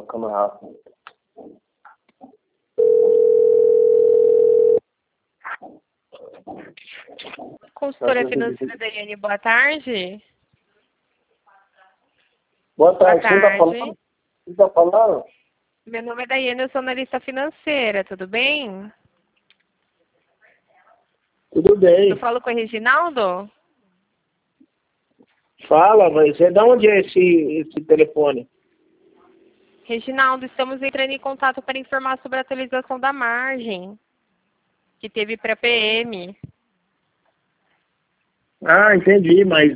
tocando rápido. Consultora financeira Daiane, boa tarde. Boa tarde, quem tá tarde. falando? Quem tá falando? Meu nome é Daiane, eu sou analista financeira, tudo bem? Tudo bem. Eu falo com o Reginaldo? Fala, mas é de onde é esse telefone? Reginaldo, estamos entrando em contato para informar sobre a atualização da margem que teve para PM. Ah, entendi, mas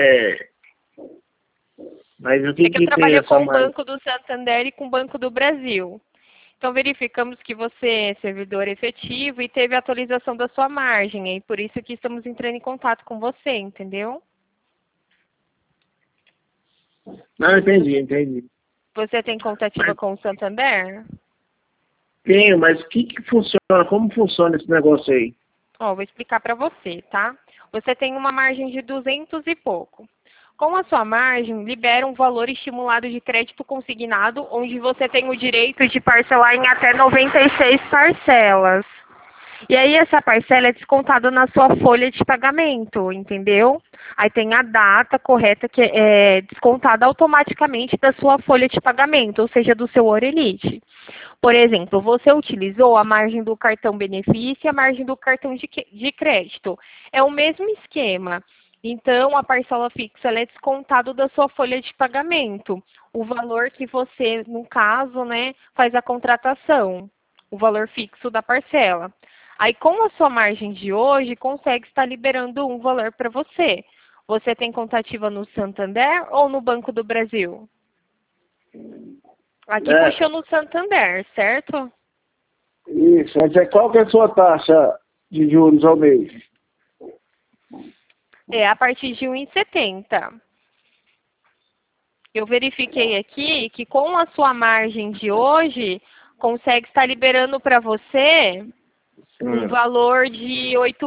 Mas o que É que eu que tem trabalho essa com o margem? Banco do Santander e com o Banco do Brasil. Então, verificamos que você é servidor efetivo e teve a atualização da sua margem. E por isso que estamos entrando em contato com você, entendeu? Não, entendi. Você tem conta ativa com o Santander? Tenho, mas o que funciona? Como funciona esse negócio aí? Ó, vou explicar para você, tá? Você tem uma margem de 200 e pouco. Com a sua margem, libera um valor estimulado de crédito consignado, onde você tem o direito de parcelar em até 96 parcelas. E aí essa parcela é descontada na sua folha de pagamento, entendeu? Aí tem a data correta que é descontada automaticamente da sua folha de pagamento, ou seja, do seu Orelite. Por exemplo, você utilizou a margem do cartão benefício e a margem do cartão de crédito. É o mesmo esquema. Então, a parcela fixa ela é descontada da sua folha de pagamento. O valor que você, no caso, né, faz a contratação. O valor fixo da parcela. Aí, com a sua margem de hoje, consegue estar liberando um valor para você. Você tem conta ativa no Santander ou no Banco do Brasil? Aqui puxou no Santander, certo? Isso, mas qual que é a sua taxa de juros ao mês? É a partir de 1,70. Eu verifiquei aqui que com a sua margem de hoje, consegue estar liberando para você um valor de R$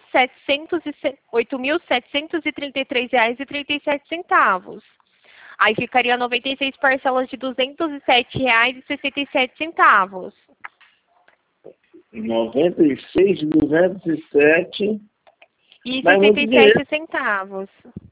8.733,37. Aí ficaria 96 parcelas de R$ 207,67. 96.207. E Dá muito dinheiro. 67 centavos.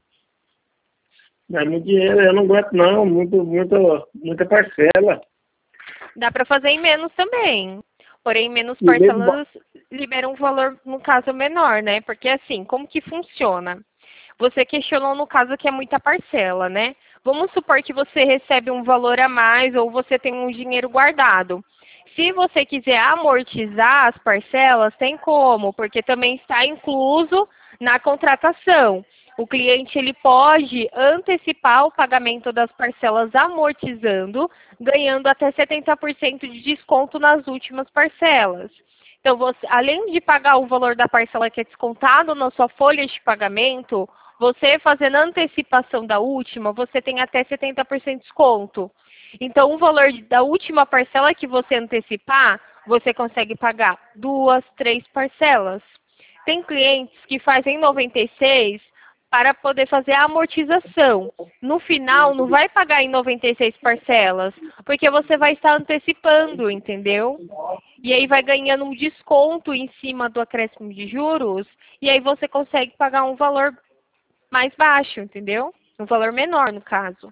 Dá muito dinheiro, eu não aguento não, muita parcela. Dá para fazer em menos também. Porém, menos E mesmo, parcelas liberam um valor, no caso, menor, né? Porque assim, como que funciona? Você questionou no caso que é muita parcela, né? Vamos supor que você recebe um valor a mais ou você tem um dinheiro guardado. Se você quiser amortizar as parcelas, tem como, porque também está incluso na contratação. O cliente ele pode antecipar o pagamento das parcelas amortizando, ganhando até 70% de desconto nas últimas parcelas. Então, você, além de pagar o valor da parcela que é descontado na sua folha de pagamento, você fazendo a antecipação da última, você tem até 70% de desconto. Então, o valor da última parcela que você antecipar, você consegue pagar 2, 3 parcelas. Tem clientes que fazem 96 para poder fazer a amortização. No final, não vai pagar em 96 parcelas, porque você vai estar antecipando, entendeu? E aí vai ganhando um desconto em cima do acréscimo de juros, e aí você consegue pagar um valor mais baixo, entendeu? Um valor menor, no caso.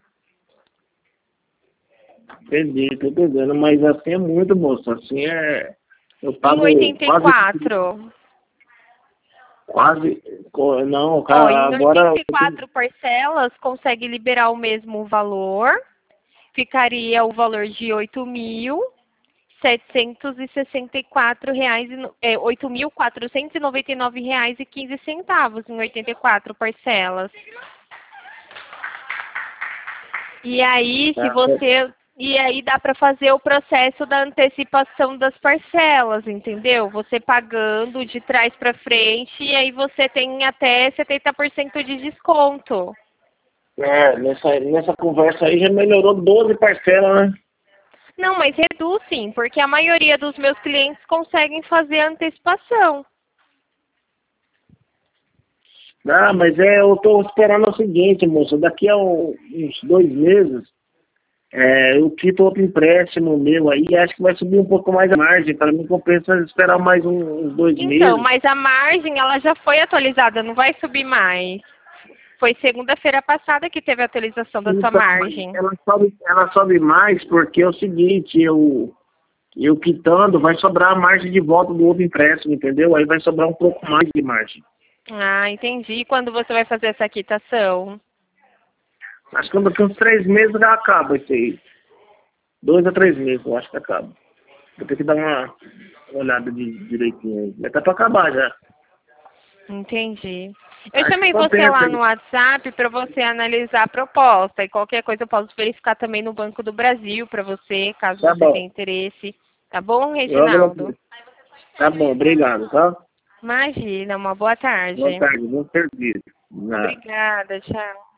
entendi, tô entendendo, mas assim é muito, moço, assim eu pago 1,84. não, Ó, cara, em agora 84 parcelas, consegue liberar o mesmo valor. Ficaria o valor de R$ 8.499,15 em 84 parcelas. E aí, se você... E aí dá para fazer o processo da antecipação das parcelas, entendeu? Você pagando de trás para frente e aí você tem até 70% de desconto. nessa conversa aí já melhorou 12 parcelas, né? Não, mas reduz sim, porque a maioria dos meus clientes conseguem fazer a antecipação. Ah, mas eu tô esperando o seguinte, moça, daqui a uns 2 meses Eu quito outro empréstimo meu aí, acho que vai subir um pouco mais a margem. Para mim compensa esperar mais uns 2 meses. Então, mas a margem, ela já foi atualizada, não vai subir mais. Foi segunda-feira passada que teve a atualização da sua Então, margem. ela sobe mais porque é o seguinte, eu quitando, vai sobrar a margem de volta do outro empréstimo, entendeu? Aí vai sobrar um pouco mais de margem. Ah, entendi. E quando você vai fazer essa quitação? Acho que daqui uns 3 meses já acaba isso aí. 2 a 3 meses, eu acho que acaba. Vou ter que dar uma olhada direitinho aí. Mas tá pra acabar já. Entendi. Eu Acho chamei que você compensa lá aí. no WhatsApp para você analisar a proposta. E qualquer coisa eu posso verificar também no Banco do Brasil para você, caso Tá você bom. tenha interesse. Tá bom, Eu Reginaldo? agradeço. Tá bom, obrigado, tá? Imagina, uma boa tarde. Boa tarde, bom serviço. Nada. Obrigada, tchau.